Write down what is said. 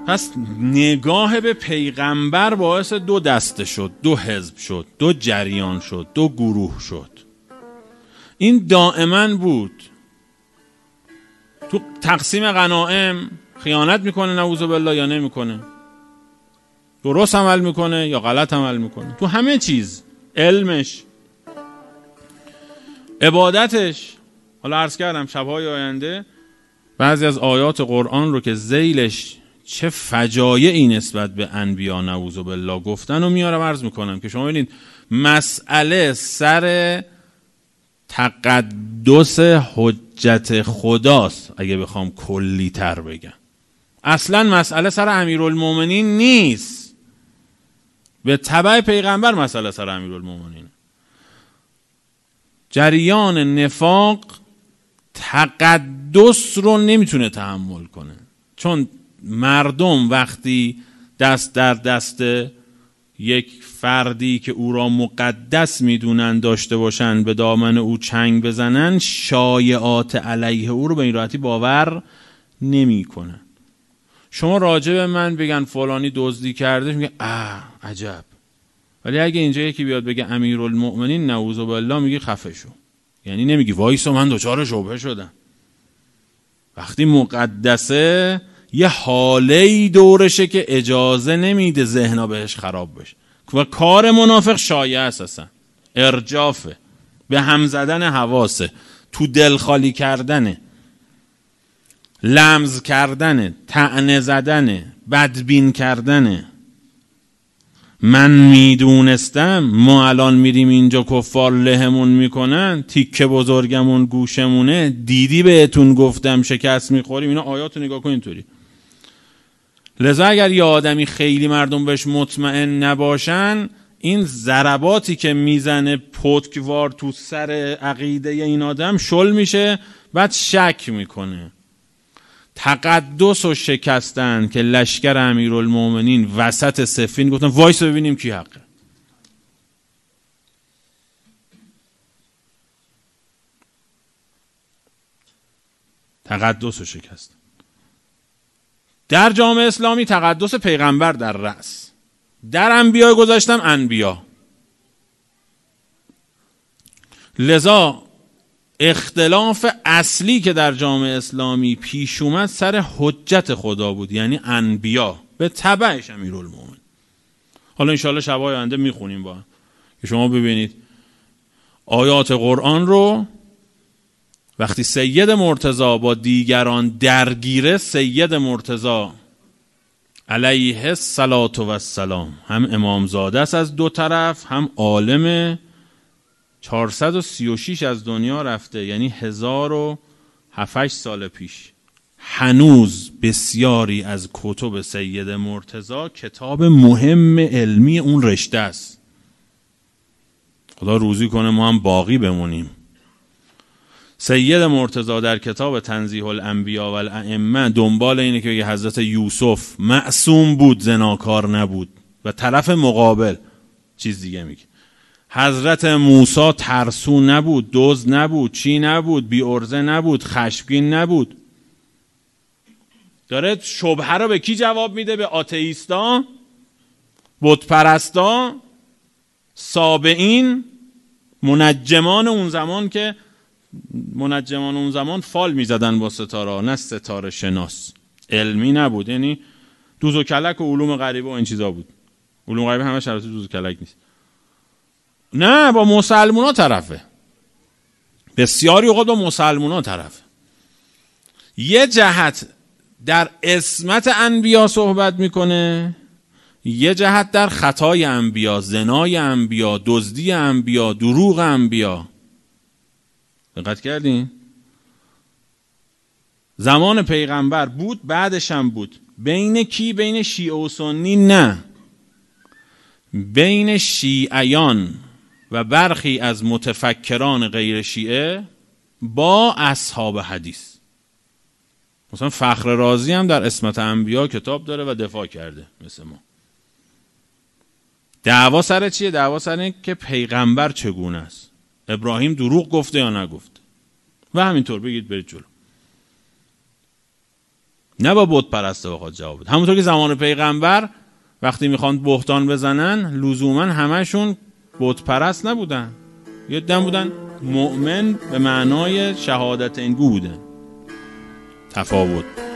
پس نگاه به پیغمبر باعث دو دسته شد، دو حزب شد، دو جریان شد، دو گروه شد. این دائما بود. تو تقسیم غنایم خیانت میکنه نعوذ بالله یا نمیکنه؟ درست عمل میکنه یا غلط عمل میکنه؟ تو همه چیز، علمش، عبادتش. حالا عرض کردم شبهای آینده بعضی از آیات قرآن رو که ذیلش چه فجایعی نسبت به انبیا نعوذ بالله گفتن و میارم عرض میکنم که شما ببینید مسئله سر تقدس حجت خداست. اگه بخوام کلی تر بگم، اصلا مسئله سر امیرالمومنین نیست. به تبع پیغمبر مسئله سر امیرالمومنین. جریان نفاق تقدس رو نمیتونه تحمل کنه، چون مردم وقتی دست در دست یک فردی که او را مقدس میدونن داشته باشن به دامن او چنگ بزنن، شایعات علیه او رو به این راحتی باور نمی کنن. شما راجع به من بگن فلانی دزدی کرده، میگه عجب. ولی اگه اینجا یکی بیاد بگه امیرالمؤمنین نعوذ بالله، میگه خفه شو. یعنی نمیگی وایسا من دچار شبهه شدم. وقتی مقدسه یه حاله‌ای دورشه که اجازه نمیده ذهنا بهش خراب بشه و کار منافق شایعه اساسا ارجافه، به هم زدن حواسه، تو دل خالی کردنه، لمز کردنه، طعنه زدنه، بدبین کردنه. من میدونستم ما الان میریم اینجا کفار لهمون میکنن، تیکه بزرگمون گوشمونه، دیدی بهتون گفتم شکست میخوریم. اینا آیاتو نگاه کن اینطوری. لذا اگر یه آدمی خیلی مردم بهش مطمئن نباشن، این ضرباتی که میزنه پتکوار تو سر عقیده این آدم شل میشه، بعد شک میکنه. تقدس و شکستن که لشکر امیرالمومنین وسط صفین گفتن وایس ببینیم کی حقه. تقدس و شکستن در جامعه اسلامی، تقدس پیغمبر در رأس، در انبیا گذاشتم انبیا. لذا اختلاف اصلی که در جامعه اسلامی پیش اومد سر حجت خدا بود، یعنی انبیا به تبعش امیرالمومنین. حالا انشاءالله شبای آینده میخونیم با هم که شما ببینید آیات قرآن رو. وقتی سید مرتضی با دیگران درگیره، سید مرتضی علیه الصلاة و السلام هم امامزاده است از دو طرف، هم عالم 436 از دنیا رفته، یعنی 1007 سال پیش. هنوز بسیاری از کتب سید مرتضی کتاب مهم علمی اون رشته است. خدا روزی کنه ما هم باقی بمونیم. سید مرتضی در کتاب تنزیه الانبیا و الائمه دنبال اینه که حضرت یوسف معصوم بود، زناکار نبود، و طرف مقابل چیز دیگه میگه. حضرت موسی ترسو نبود، دزد نبود، چی نبود، بی عرضه نبود، خشمگین نبود. داره شبهه رو به کی جواب میده؟ به آتئیستا، بت پرستا، سابعین، منجمان اون زمان که منجمان اون زمان فال میزدن با ستاره، نه ستاره شناس. علمی نبود، یعنی دوز و کلک و علوم غریبه و این چیزا بود. علوم غریبه همه شرط دوز و کلک نیست. نه، با مسلمونا طرفه. بسیاری اوقات با مسلمونا طرفه. یه جهت در عصمت انبیا صحبت میکنه، یه جهت در خطای انبیا، زنای انبیا، دزدی انبیا، دروغ انبیا. دقت کردین؟ زمان پیغمبر بود، بعدش هم بود. بین کی؟ بین شیعه و سنی؟ نه، بین شیعیان و برخی از متفکران غیر شیعه با اصحاب حدیث. مثلا فخر رازی هم در عصمت انبیا کتاب داره و دفاع کرده مثل ما. دعوا سر چیه؟ دعوا سر اینه که پیغمبر چگونه است، ابراهیم دروغ گفته یا نگفته، و همینطور بگید برید جلو. نه با بت پرسته بخواد جواب بده. همونطور که زمان پیغمبر وقتی میخوان بهتان بزنن لزوما همشون بت پرست نبودن، یه دم بودن مؤمن به معنای شهادت این بودن. تفاوت